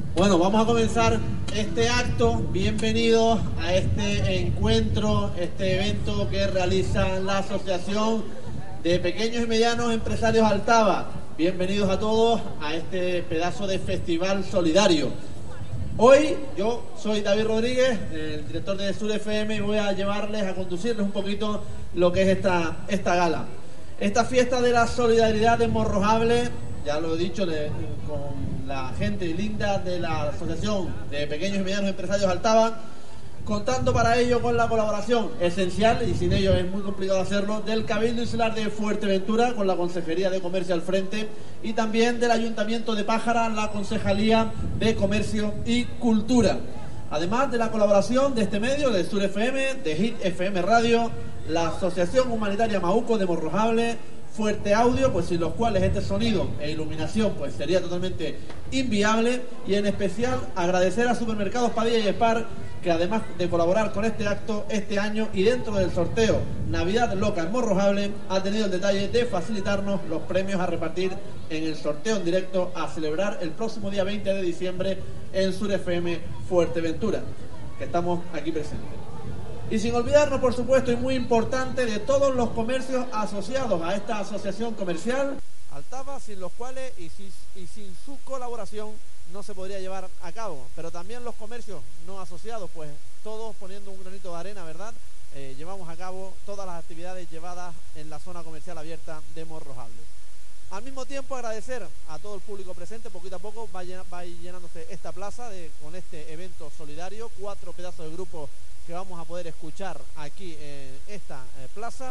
Bueno, vamos a comenzar este acto. Bienvenidos a este encuentro, este evento que realiza la Asociación de Pequeños y Medianos Empresarios Altava. Bienvenidos a todos a este pedazo de festival solidario. Hoy yo soy David Rodríguez, el director de Sur FM, y voy a conducirles un poquito lo que es esta gala. Esta fiesta de la solidaridad de Morrojable, ya lo he dicho, con la gente linda de la Asociación de Pequeños y Medianos Empresarios Altava, contando para ello con la colaboración esencial, y sin ello es muy complicado hacerlo, del Cabildo Insular de Fuerteventura, con la Consejería de Comercio al frente, y también del Ayuntamiento de Pájara, la Concejalía de Comercio y Cultura. Además de la colaboración de este medio, de Sur FM, de Hit FM Radio, la Asociación Humanitaria Mauco de Morrojable, Fuerte Audio, pues sin los cuales este sonido e iluminación pues sería totalmente inviable, y en especial agradecer a Supermercados Padilla y Espar, que además de colaborar con este acto este año y dentro del sorteo Navidad Loca en Morrojable, ha tenido el detalle de facilitarnos los premios a repartir en el sorteo en directo a celebrar el próximo día 20 de diciembre en Sur FM Fuerteventura, que estamos aquí presentes. Y sin olvidarnos, por supuesto, y muy importante, de todos los comercios asociados a esta asociación comercial Altava, sin los cuales y sin su colaboración no se podría llevar a cabo. Pero también los comercios no asociados, pues todos poniendo un granito de arena, ¿verdad? Llevamos a cabo todas las actividades llevadas en la zona comercial abierta de Morrojable. Al mismo tiempo, agradecer a todo el público presente. Poquito a poco va llenándose esta plaza con este evento solidario, 4 pedazos de grupos que vamos a poder escuchar aquí en esta plaza.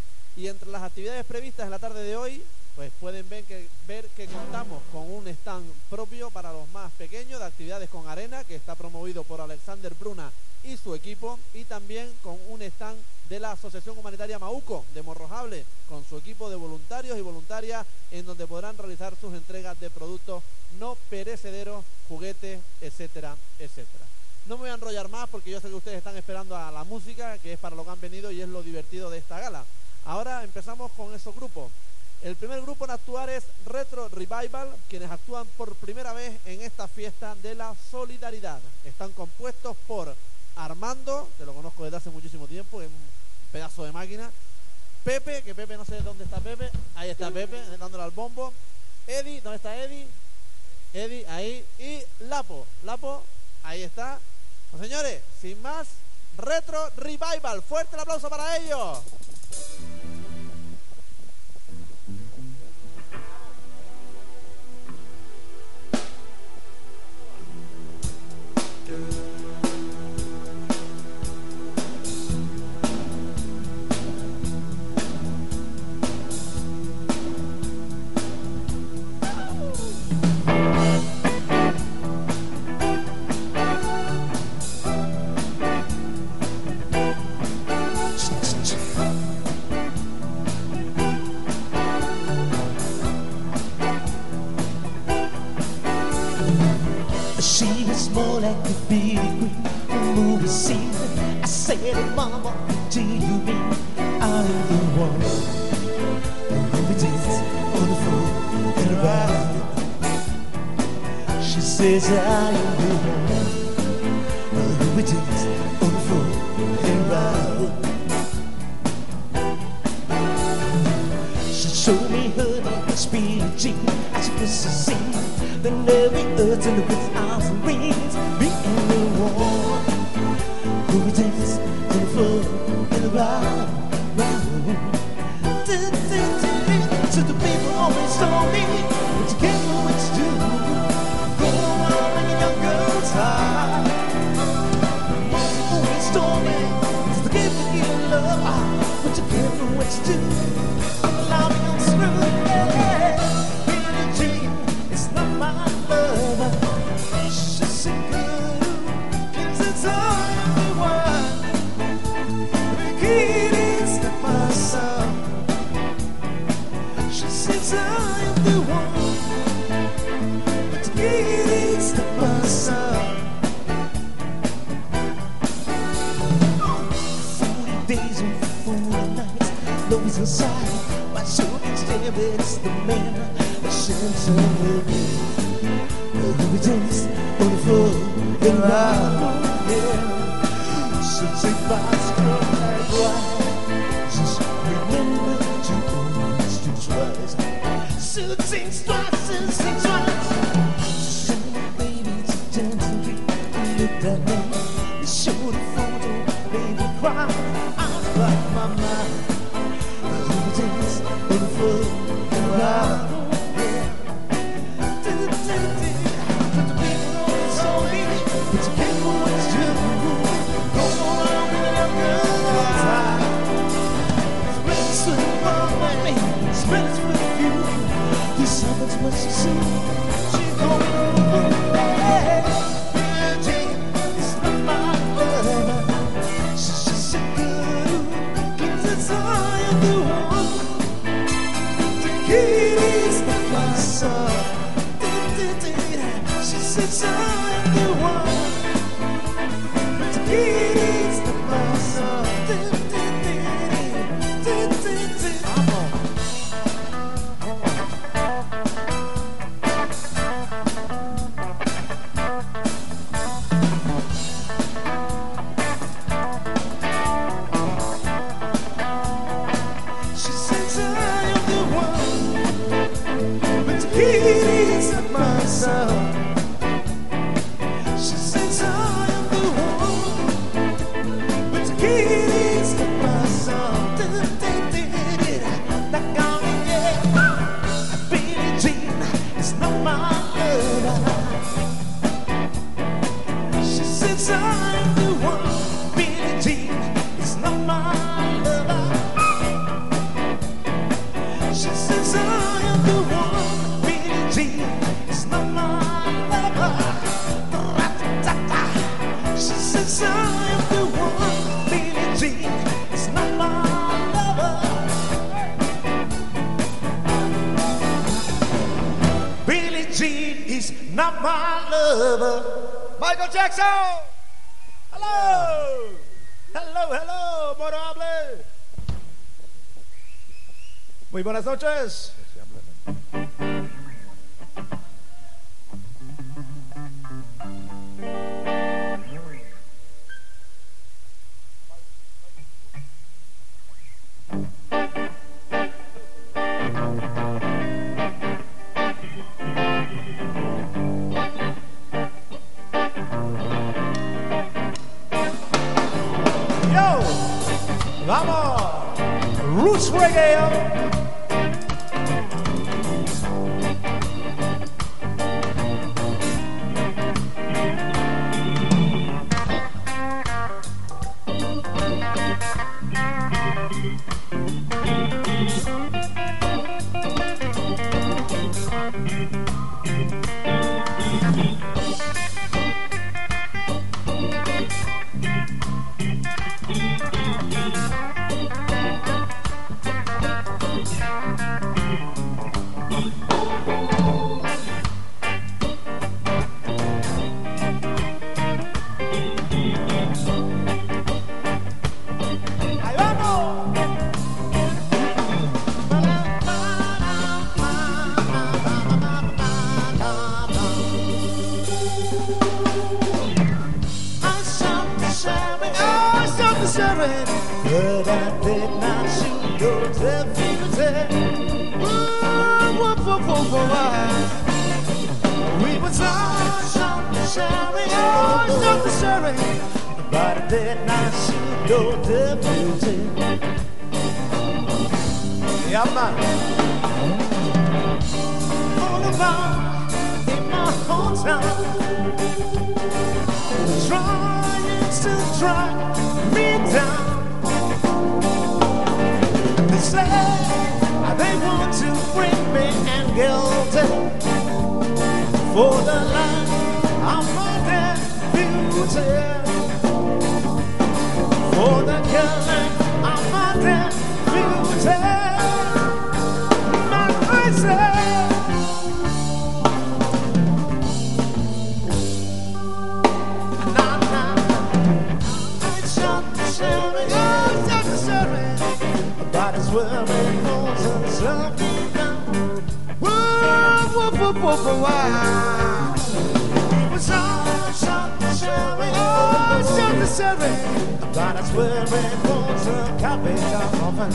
Y entre las actividades previstas en la tarde de hoy, pues pueden ver que contamos con un stand propio para los más pequeños de actividades con arena, que está promovido por Alexander Bruna y su equipo, y también con un stand de la Asociación Humanitaria Mauco de Morrojable, con su equipo de voluntarios y voluntarias, en donde podrán realizar sus entregas de productos no perecederos, juguetes, etcétera, etcétera. No me voy a enrollar más porque yo sé que ustedes están esperando a la música, que es para lo que han venido y es lo divertido de esta gala. Ahora empezamos con esos grupos. El primer grupo en actuar es Retro Revival, quienes actúan por primera vez en esta fiesta de la solidaridad. Están compuestos por Armando, que lo conozco desde hace muchísimo tiempo, es un pedazo de máquina. Pepe, que Pepe no sé dónde está Pepe, ahí está Pepe, dándole al bombo. Eddie, ¿dónde está Eddie? Eddie, ahí. Y Lapo, ahí está. Pues señores, sin más, Retro Revival, fuerte el aplauso para ellos. She was more like a big green movie scene. I said, Mama, what do you mean? I'm the one who did on the floor and around. She says, I am the one who did on the floor and around. She showed me her speed jean as she was a scene. Then every earth and with arms and wings, me and the one who dance on the floor and around, round. So the people always told me, what you can't know what to do. Go around making young girls high. Mom always told me, it's the gift of giving love, but you can't know what to do. Allow me on smooth, yeah. My lover, she's so good, 'cause it's only one. The kid is to my son. She says I am the one, but the kid is to my son. 40 days and 40 nights, love is inside. My soul is there, it's the man that sends her. Who dance on the floor and round, yeah. Since it was good and rises, remember to always do twice. So think twice and think twice. So baby, to gently look at me. Show the photo, baby, cry. I'm like my mind. Who days on the floor and round. What she see, she going hey, it's not my love. She's just a girl, gives us I am the one. The kid is not my son. She says I am the one, but the kid is not my son. Not my lover. Michael Jackson. Hello. Hello, hello, Morable. Muy buenas noches. Vamos, Roots Reggae. But I did not shoot your deputy. We was all sharing, but I did not shoot your deputy. Yeah, man. All about in my hometown, trying to drag me down. They say they want to bring me and guilty for the land of my deputy, for the killing of my deputy. My crazy. Well, it goes and something down. Whoa, whoa, whoa, whoa, whoa, whoa. It was all swearing, but I swear it was a capital offense.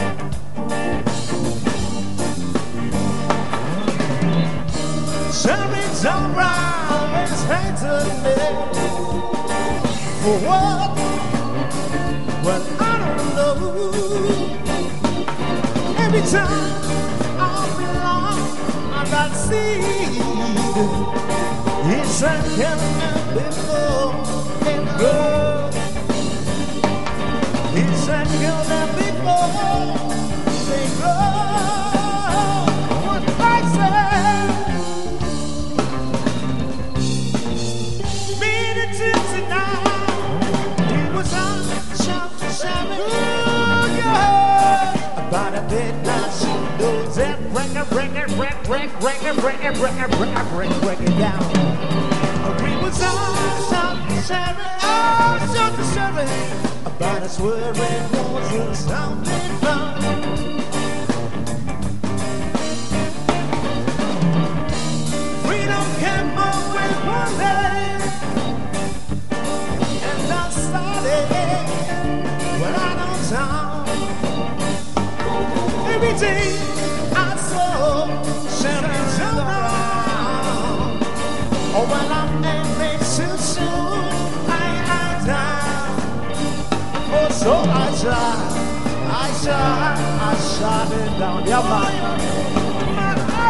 Cherries on brown is hated me. For what? Well, I don't know. Every time I belong on that seed, it's a killing before it grows. It's a killing before they grow. What I say, made it till tonight. It was on shouting, about a midnight she knows it. Break it down. We was on shouting, about a swearing wasn't sounding fun. Freedom came up with one day, and I started when I know town. Every day I saw Sherry's around. Oh, when I'm aiming too soon, I down. Oh, so I shot it down. Yeah, man. But I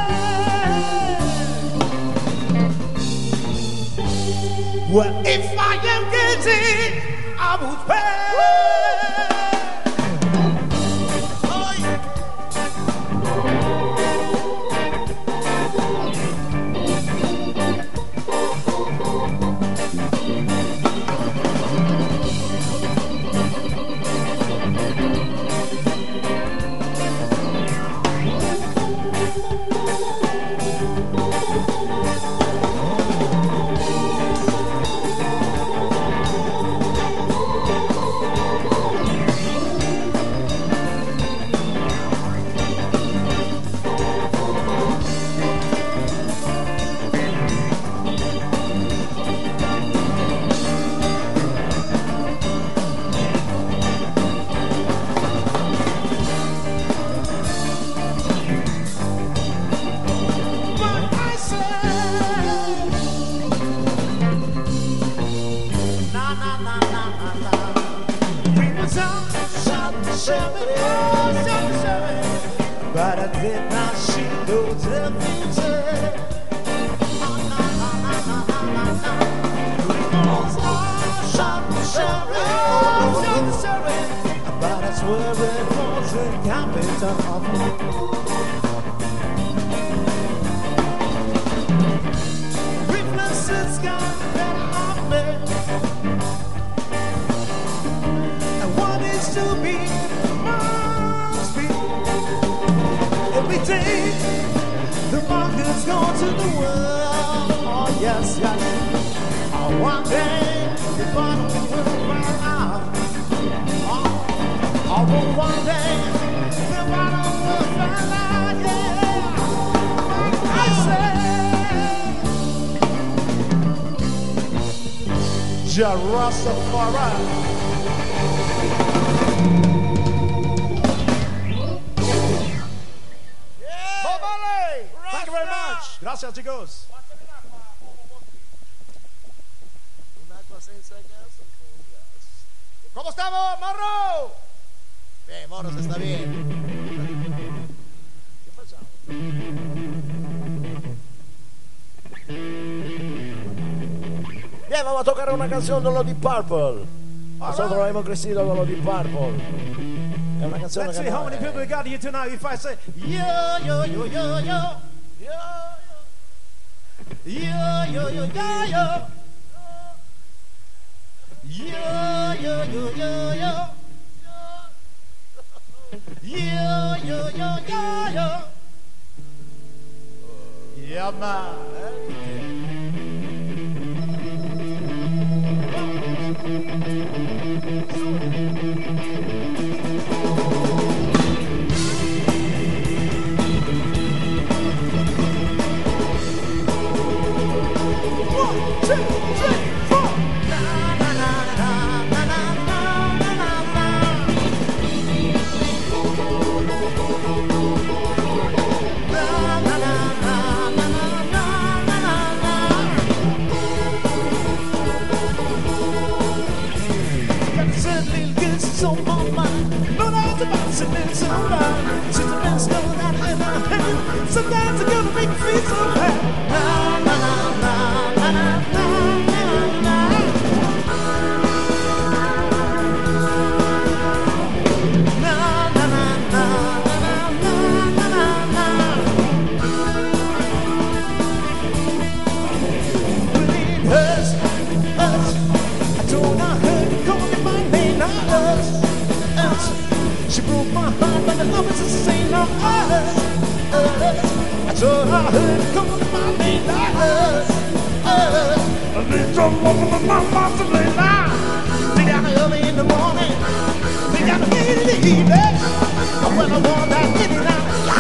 said, well, if I am guilty, I will pay. But I did not see those everything. But I swear it was a capital offense. Witnesses got that on me, and what is to be must be. Every day the market's gone to the world. Oh yes, yes. Oh, one day the bottom will run out. Oh, one day the bottom will run out. Yeah, I say, Jah Rastafari. Gracias, chicos. ¿Cómo estamos, Morro? Bien, Morro se está bien. ¿Qué pasamos? Bien, vamos a tocar una canción de los Deep Purple. Nosotros hemos crecido con los Deep Purple. Es una canción. Let's see how many people we got here tonight. If I say yo yo yo yo yo yo. Yo, yo, yo, yo, yo. Yo, yo, yo, yo, yo. Yo, yo, yo, yo, yo. Yeah, man. One, two, three, four. Na na na na na. down early in the morning, pick down late in the evening. When I want that kitty now.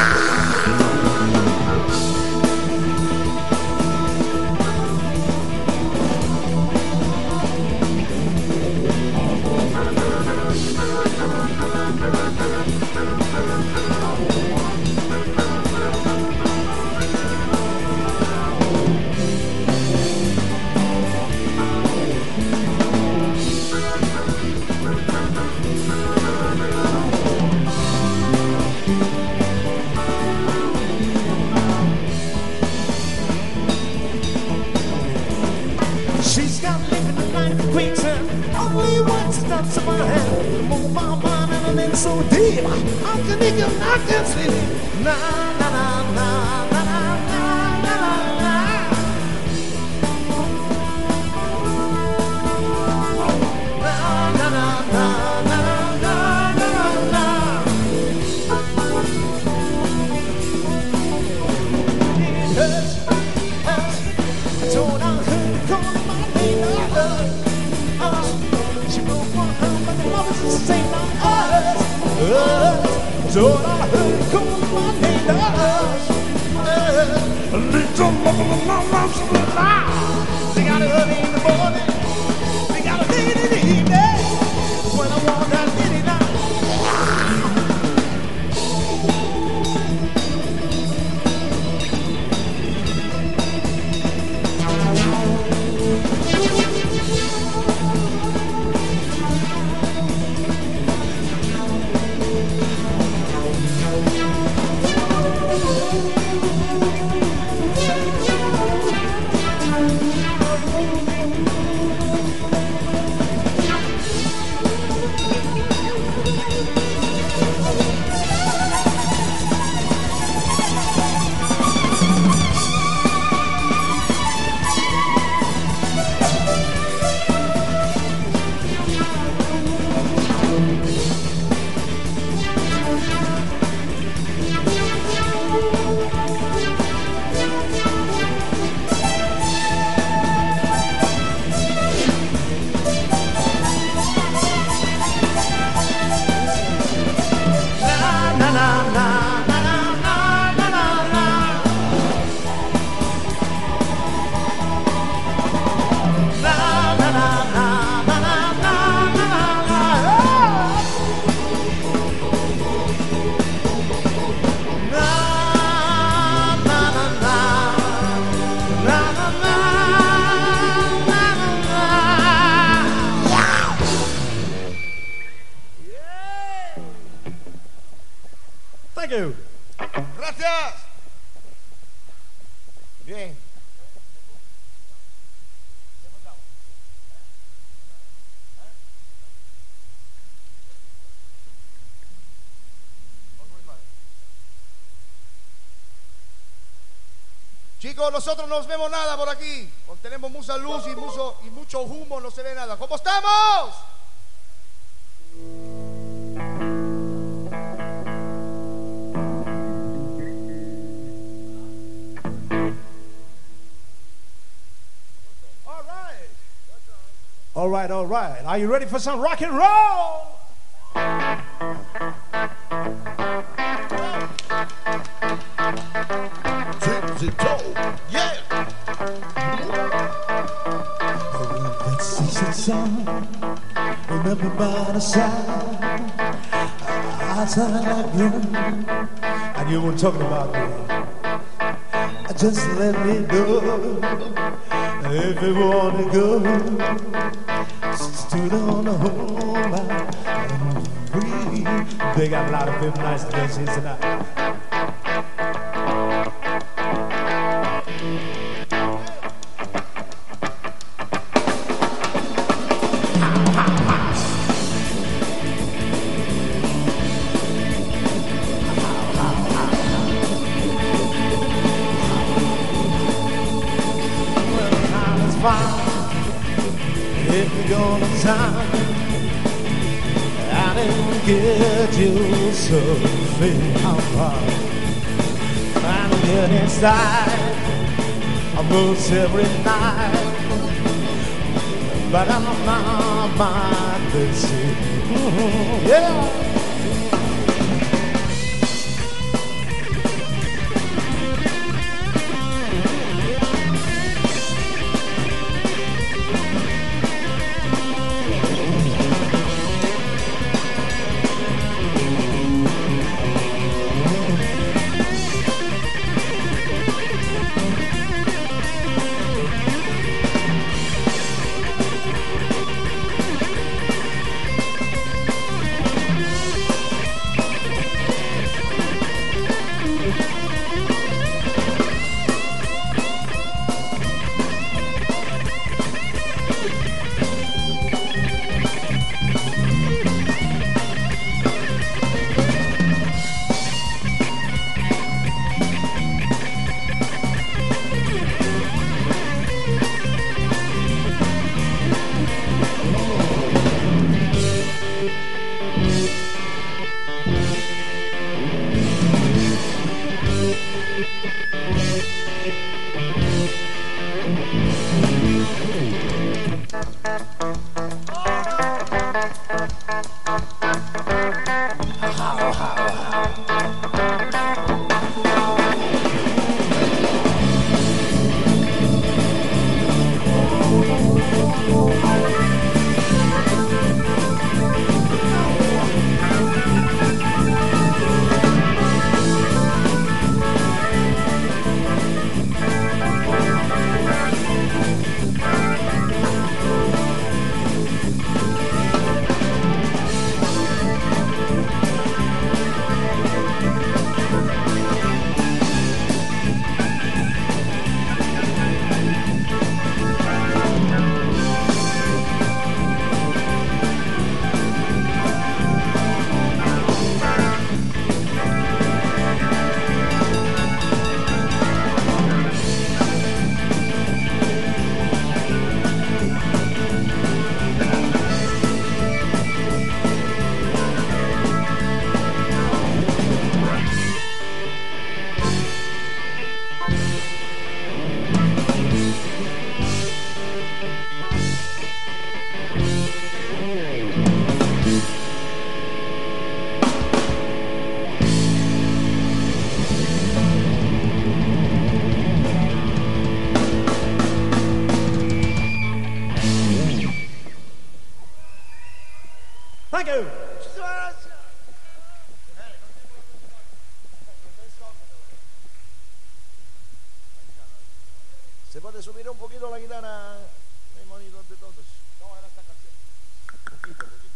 She's got living the life of queens and only wants to dance on my head. Move my mind and I'm in so deep. How can he get knocked and sleep? Na na na na na na na na na. Na na na na na na na na. It hurts, hurts. I told her to call my she broke my heart, but the mother's the same like us. Don't I heard call my name a little mama, they got it early in the morning, they got it late in the evening. When I want that lady now. Thank you. Gracias. Bien. Chicos, nosotros no vemos nada por aquí. Tenemos mucha luz y mucho humo, no se ve nada. ¿Cómo estamos? All right, all right. Are you ready for some rock and roll? Yeah. That season song, remember by the side, outside like room, and you were talking about me. Just let me know if you want to go. Stood on the home and breathe. They got a lot of them nice dances tonight. If you're gonna time, I didn't get you so feel apart. I'm getting inside, I moves every night. but I'm not my crazy. Yeah. Thank you. ¿Se puede subir un poquito la guitarra, hermanitos de todos? No, era esta canción. Poquito, poquito.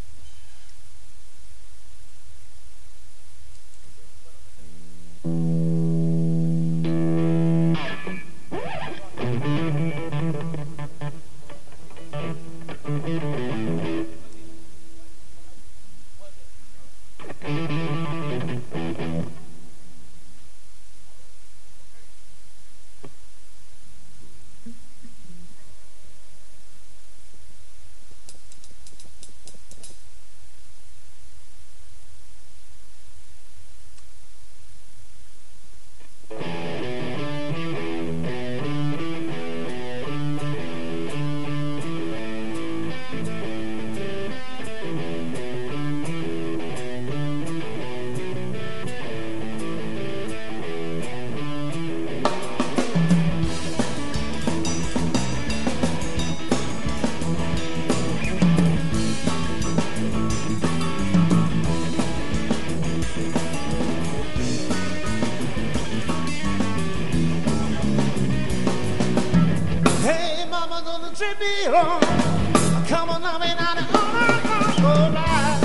Come on, I mean, all right.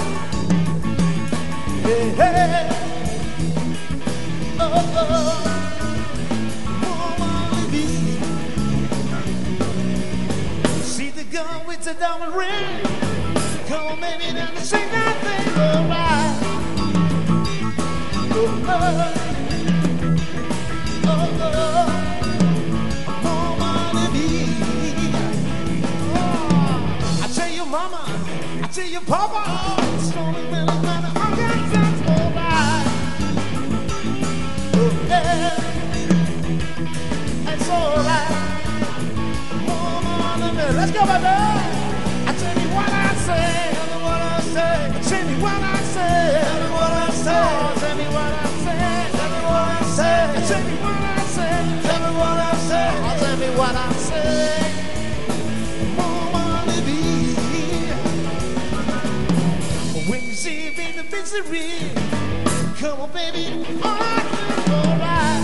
Hey, hey. Oh, oh. See the girl with the diamond ring. Come on, baby, now to say nothing. All right. Oh, oh. Oh, oh. Mama, I tell you, Papa, it's gonna really matter. I got time for right. Oh, yeah, it's alright. More than minute. Let's go, baby. I tell you what I say. Tell me what I say. Tell me what I say. Tell me what I say. Oh, tell me what I say. Tell me what I say. Tell me what I say. Tell me what I say. Oh, tell me what I say. Mama, baby. When you see me in the misery, come on, baby. Alright.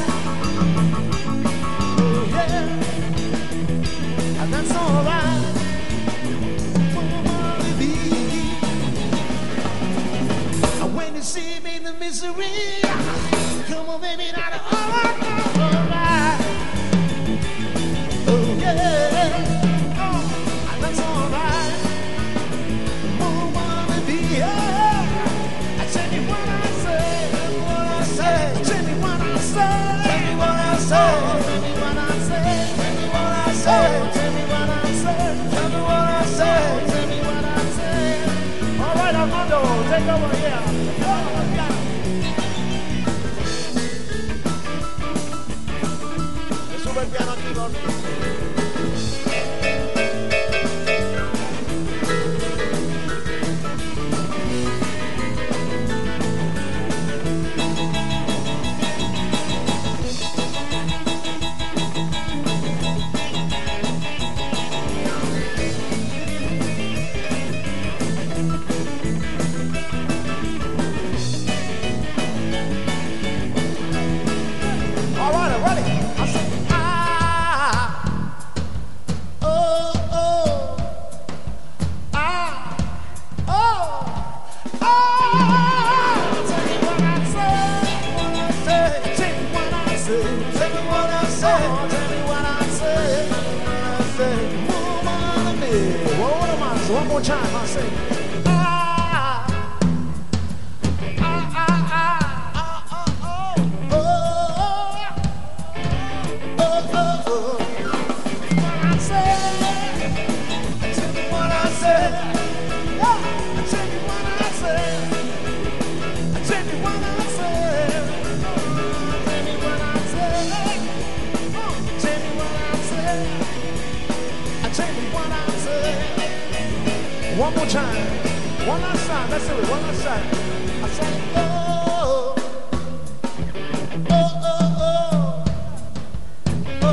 Oh, yeah. And that's alright. Mama, baby. And when you see me in the misery, come on, baby. Now, alright. Oh, yeah. Oh, and that's alright. Mama, baby. Yeah. I tell you what I say. Tell me what I say. Tell me what I say. Tell me what I say. Tell me what I say. Tell me what I say. Tell me what I say. Tell me what I say. All right, Armando, take over here. Oh, yeah. Sube el piano aquí, Lord. One more time, I'll say. One more time. One last time. Let's do it. One last time. I say, oh, oh, oh, oh, oh,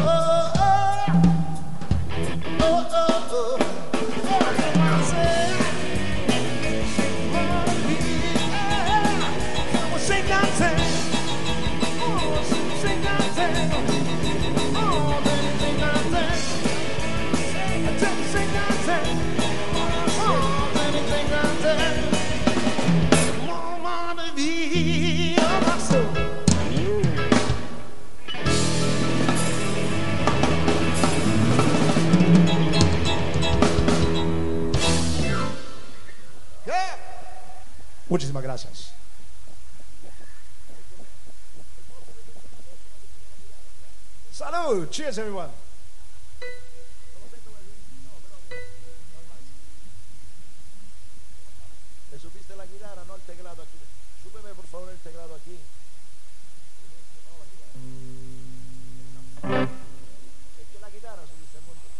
oh, oh, oh, oh. I say, come on, sing that thing. Oh, sing that thing. Oh, baby, sing that thing. I tell you, sing that thing. Muchísimas gracias. Salud. Cheers, everyone. ¿Le subiste la guitarra, no el teclado aquí? Súbeme, por favor, el teclado aquí. Es que la guitarra subiste el montón.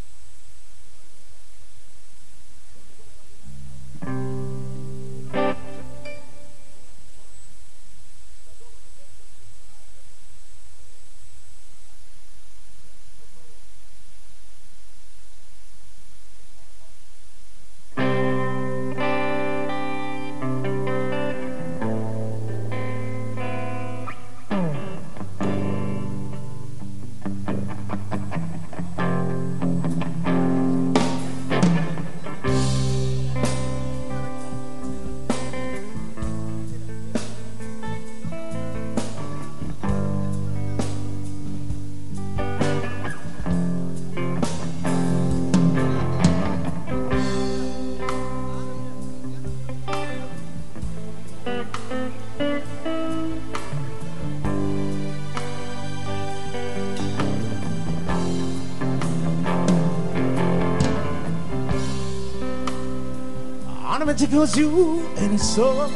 Ornament because you and his soul.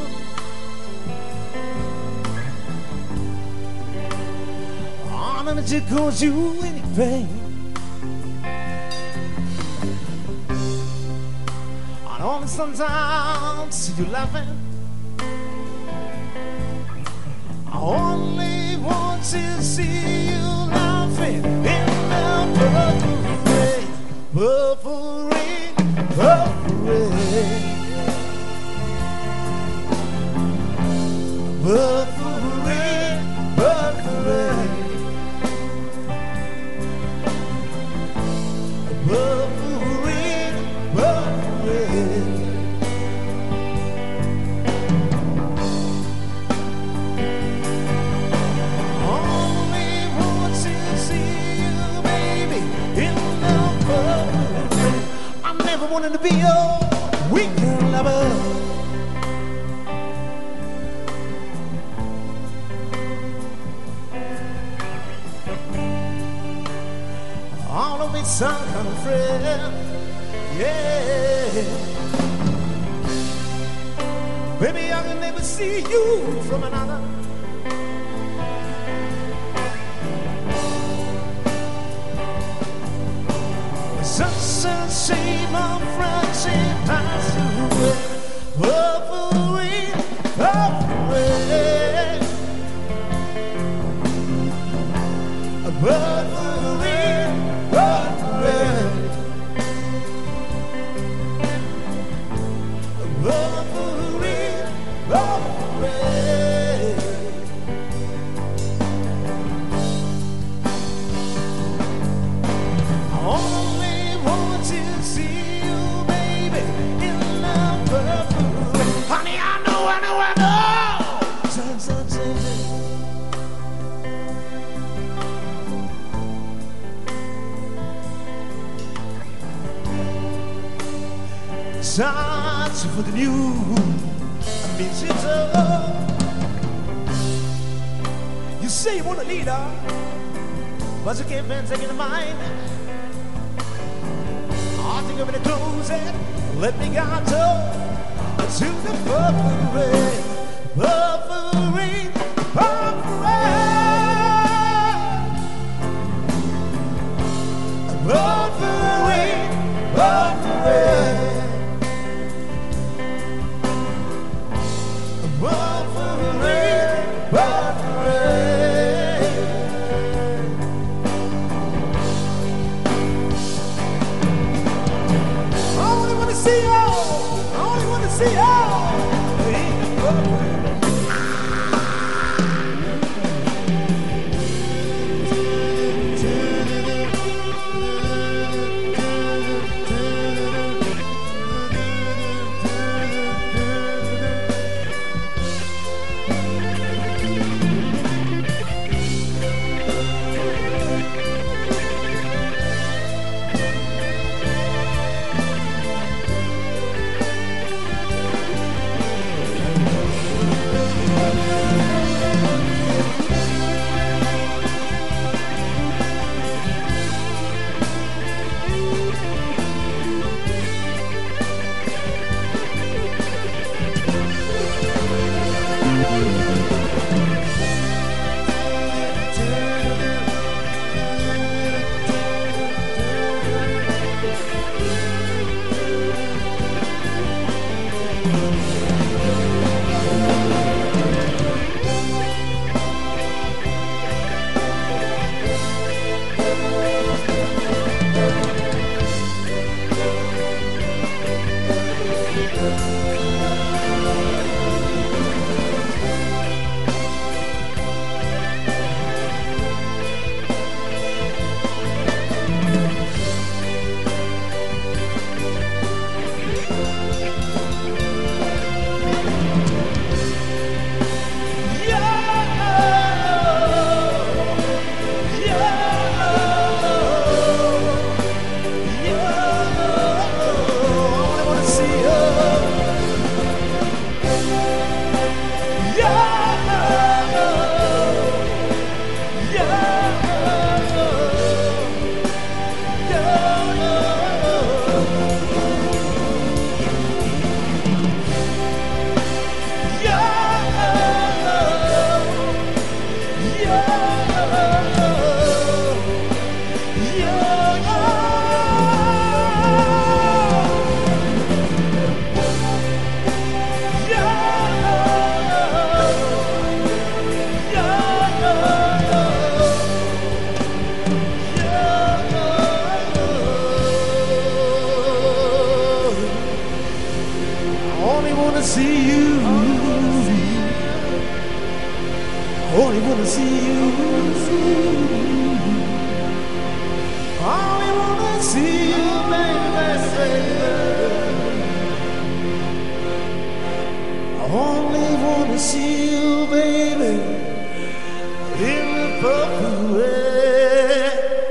Ornament because you and your pain. and sometimes see you laughing. I only want to see you laughing in the purple rain, purple rain, purple rain, purple rain, purple rain. Purple rain, purple rain. Only want to see you, baby, in the purple rain. I never wanted to be your weekend lover. All of it's some kind of friend, yeah. Baby, I can never see you from another. Such a shame our friendship passed away. Purple rain, purple rain, purple rain. Purple rain, purple rain, purple rain. I only want to see you, baby, in the purple rain. Honey, I know. Searching for the new means you say you want a leader, but you can't man taking the mind. I think I'm gonna close it. Let me guide you to the purple rain, purple rain, purple rain, purple rain, purple rain. Purple rain, purple rain. I only want to see you. I only want to see you in the purple rain. see you. Only wanna see you. Only wanna see you, baby. I only wanna see you, baby, in the purple rain.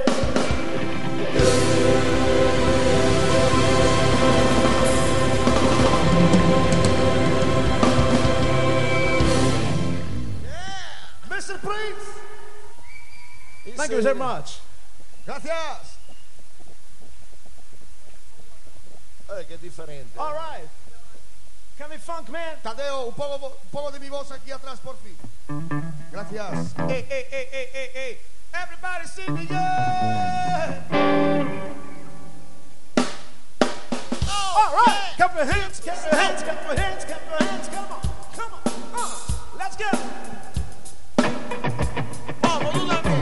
Mr. Prince. Thank you very much. Gracias. Qué diferente. All right. Can we funk, man? Tadeo, un poco de mi voz aquí atrás, por fin. Gracias. Hey, hey, hey, hey, hey, hey. Everybody sing the yeah. All right. Clap your hands, clap your hands, clap your hands, clap your hands. Come on, come on. Let's go. Vamos, do that.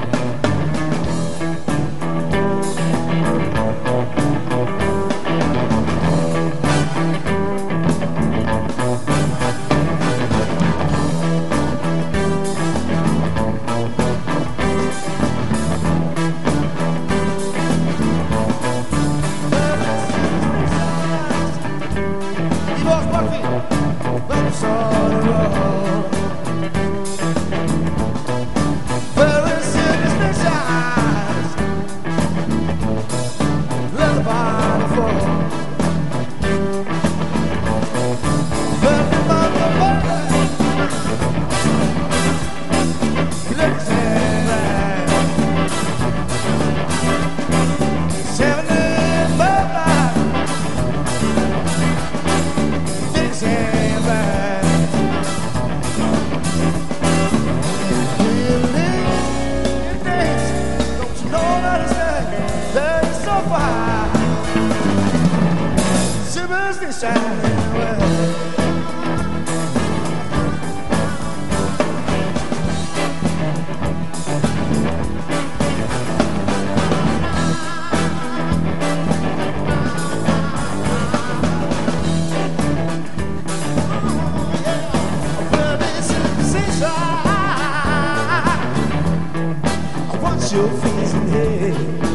Your face in here.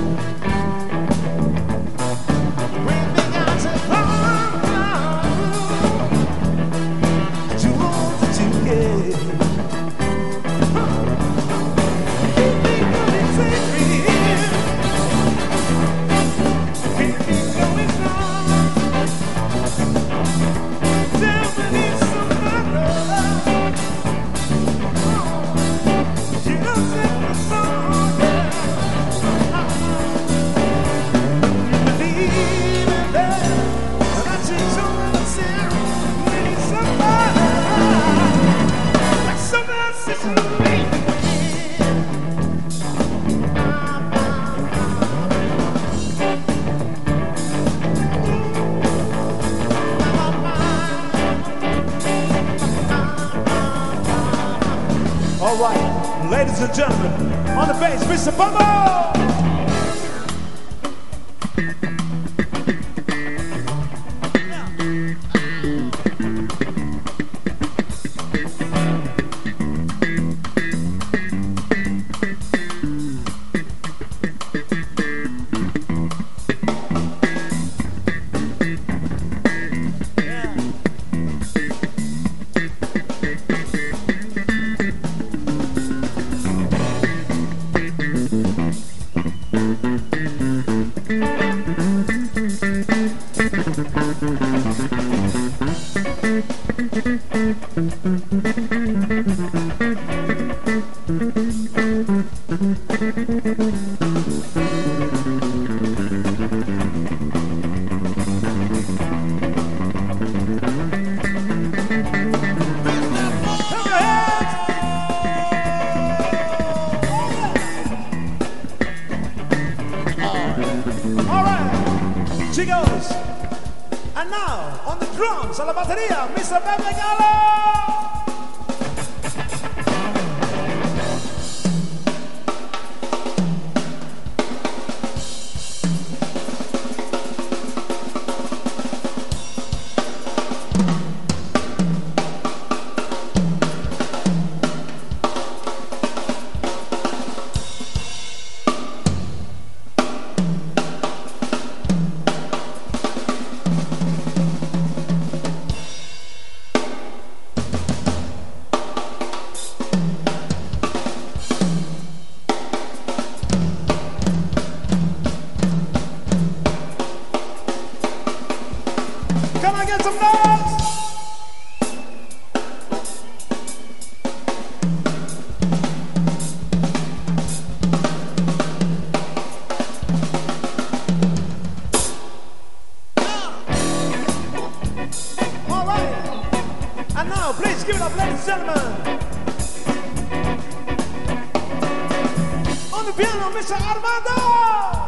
Bring me out to you want to get. Keep me going free. Keep me going strong. Tell me it's somebody. You don't take the song. All right, ladies and gentlemen, on the bass, Mr. Bumbo! Chicos, and now on the drums, a la batería, Mr. Pepe Galo! give it up, ladies and gentlemen. On the piano, Mr. Armando.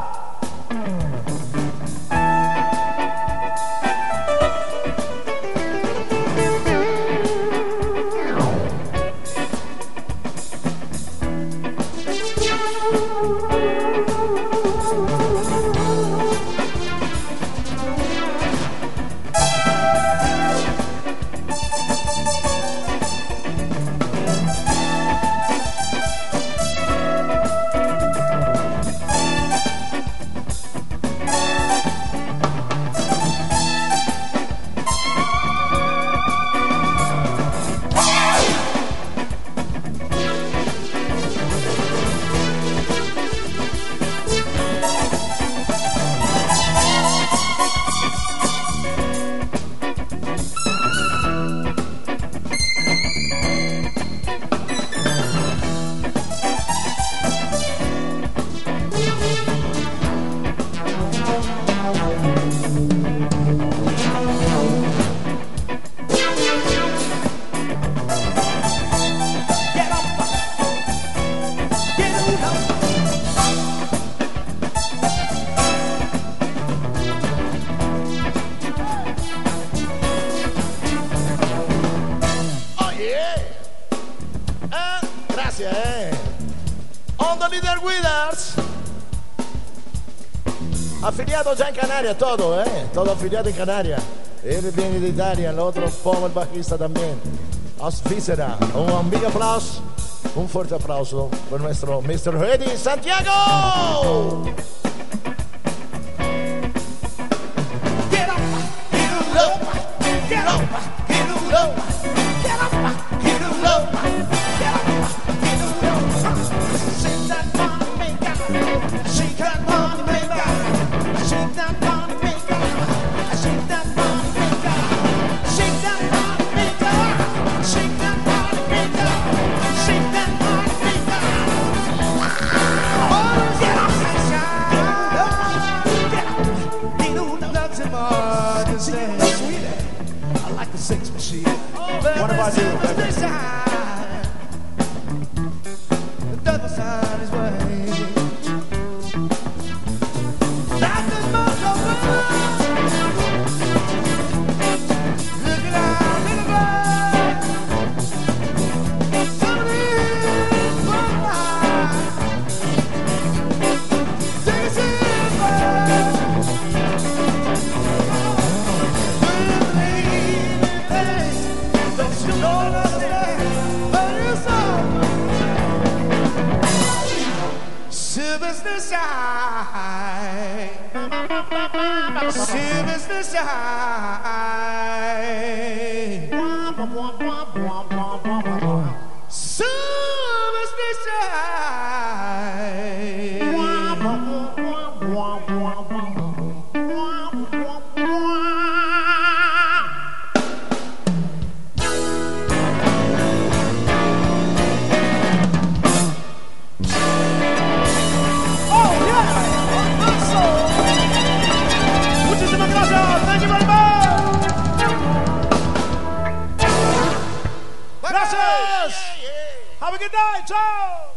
Afiliado ya en Canarias, todo, todo afiliado en Canarias. Él viene de Italia, el otro el bajista también. Víscera, un big aplauso, un fuerte aplauso por nuestro Mr. Eddie Santiago. Get up, get up, get up, get up, get up, get up, get up. Shake that money maker, shake that money maker, shake that money maker, shake that money maker, shake that money maker, shake that money maker, shake that money maker. Oh, get up, get up, get up. Nothing more to say. I like the sex machine. What about you, baby? The other side is way. Nothing more to say. Look it out, look it out. Somebody's alive. Take a sip, don't you know that but it's all business eye, business eye, business Muchísimas gracias. Thank you very much. Gracias. Have a good night. Ciao.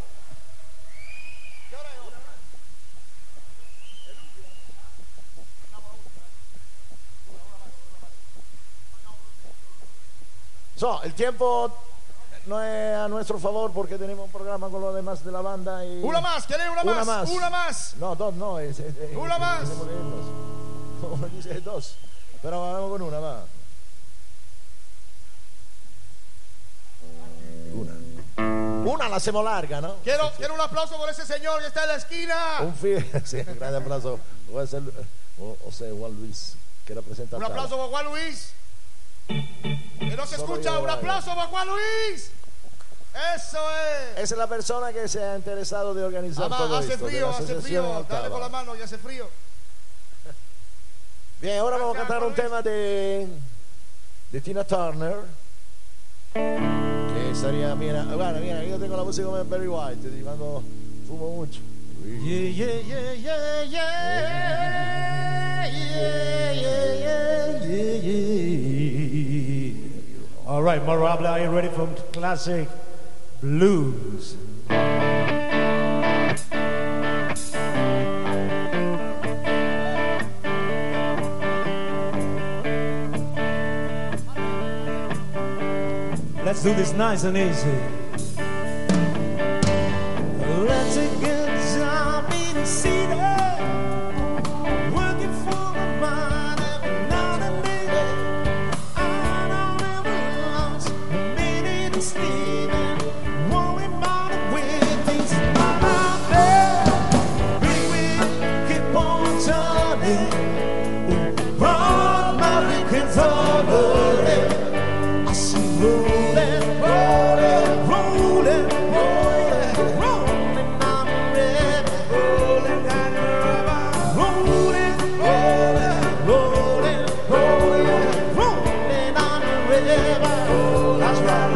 So, el tiempo no es a nuestro favor porque tenemos un programa con los demás de la banda. Y Una más, ¿querés una más? Una más. No, dos no. Una más. Uno dice dos. Pero vamos con una más. Una la hacemos larga, ¿no? Quiero un aplauso por ese señor que está en la esquina. Sí, un gran aplauso. José Juan Luis, que representa. Un aplauso por Juan Luis. Que no se escucha. Un aplauso por Juan Luis. Eso es. Esa es la persona que se ha interesado de organizar todo hace esto. Hace frío. Dale con la mano y hace frío. Bien, ahora vamos a cantar un tema de Tina Turner. Que sería, mira, yo tengo la música como Barry White, de cuando fumo mucho. All All right, Marable, are you ready for classic blues? Let's do this nice and easy. Let's take a good job in the city, working for the mind every night and day. I don't ever lost a minute of sleeping, worrying about the way things are out there. We will keep on turning, but my weekends are rolling. I see rolling, rolling, rolling, rolling, rolling down the river, rolling down the river, rolling, rolling, rolling, rolling, rolling down the river. That's right.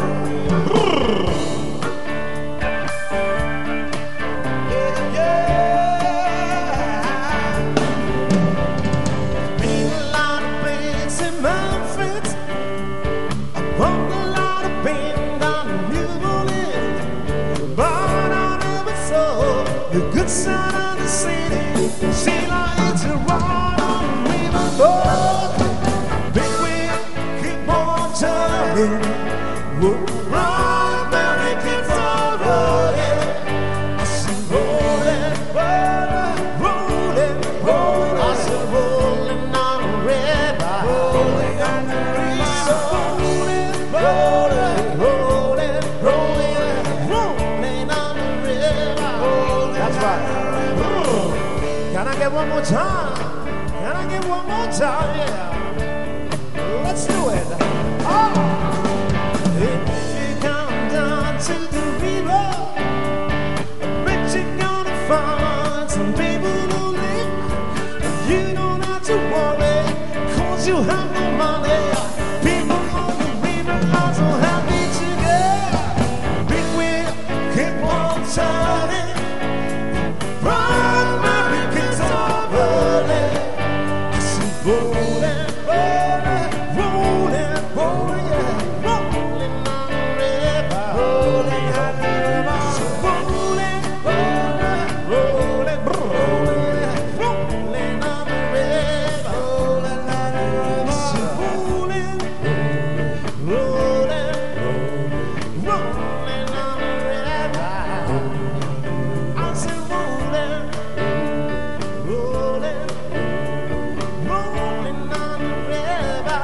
Yeah. Been a lot of places in Memphis. Bumped a lot of pain down in New Orleans, but I never saw the good side of the city. See lights right on the riverboat. Big wheel keep on turning, whoa, right where it keeps on rolling. I see rolling, rolling, rolling, rolling. I see rolling on the river, rolling on the river. Rolling, rolling, rolling, rolling on the river. That's right. Can I get one more time? Can I get one more time? Yeah. Let's do it. Oh. If you come down to the river, I bet you're gonna find some people who live. You don't have to worry, 'cause you have no money. People on the river are so happy together. Big wheel keep on turning, right where it keeps on rolling. I see rolling, rolling, rolling, rolling, yeah. Rolling on the river, rolling on the river. So rolling, rolling, rolling, rolling, rolling on the river, rolling on the river. So rolling, rolling, rolling on the river. I say rolling, rolling, rolling on the river.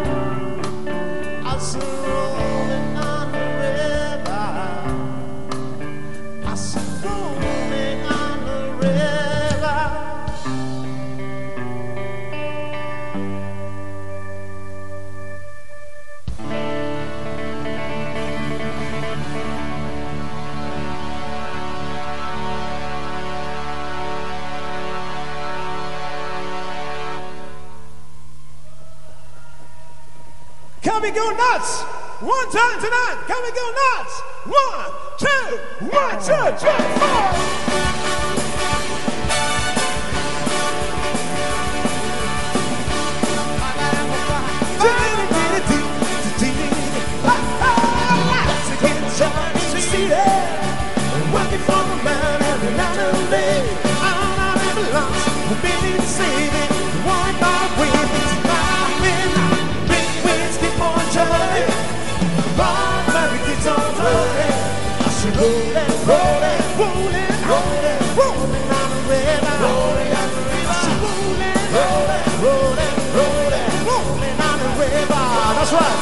I say rolling on the river. I say rolling on the river. Can we go nuts? One time tonight. Can we go nuts? 1, 2, 1, 2, 3, 4. Let's get started in the city, working for the man every night and day. I'm not ever lost, we've been in the city, worried about where things are going. Big winds keep on turning, right where it keeps on rolling. I see rolling, rolling, rolling, rolling, rolling on the river, rolling on the river. I see rolling, rolling, rolling, rolling, rolling on the river. That's right.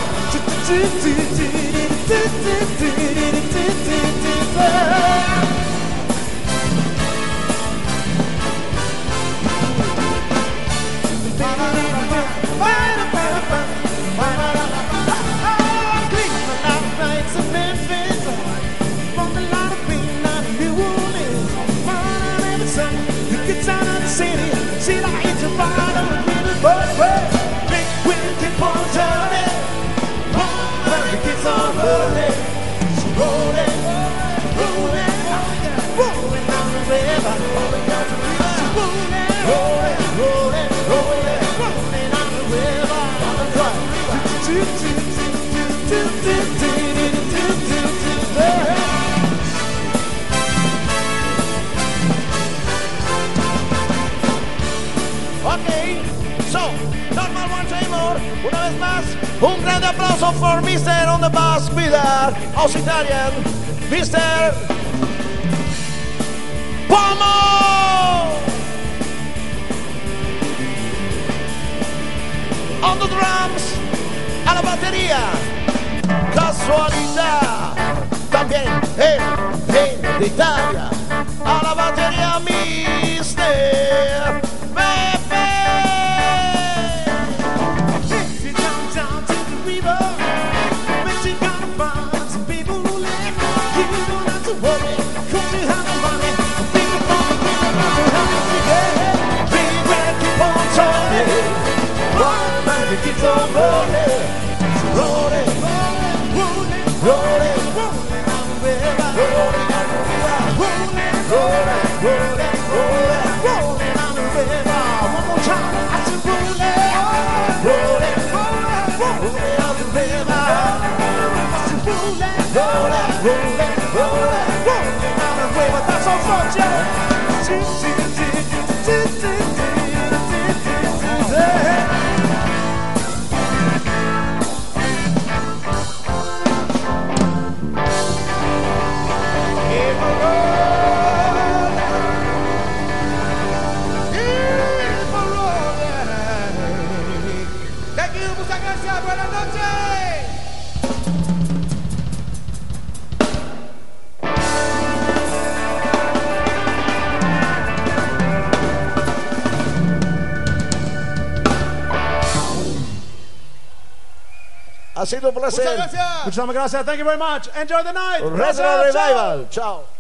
See the hits of fire on the river, but big wind keep on turning. So, normal one time more. Una vez más, un grande aplauso for Mr. on the bass guitar, Aus Italian, Mr. Pomo! On the drums, a la batería, casualidad, también el genio de Italia, a la batería Mr. Pepe. If you come down to the river, bet you're gonna find some people who live. You don't have to worry, 'cause you have the money. People from the river, you have to forget. Big red, keep on turning. One man keeps on rolling, rolling, rolling, rolling, rolling on the river, rolling on the river, rolling, rolling, rolling, rolling, rolling on the river. One more time, I said rolling, rolling, rolling, rolling on the river. I said rolling, rolling, rolling, rolling, rolling on the river. That's all for you. Thank you, muchas gracias, buenas noches. Ha sido un placer. Muchas gracias. Muchas gracias. Thank you very much. Enjoy the night. Retro Revival. Chao.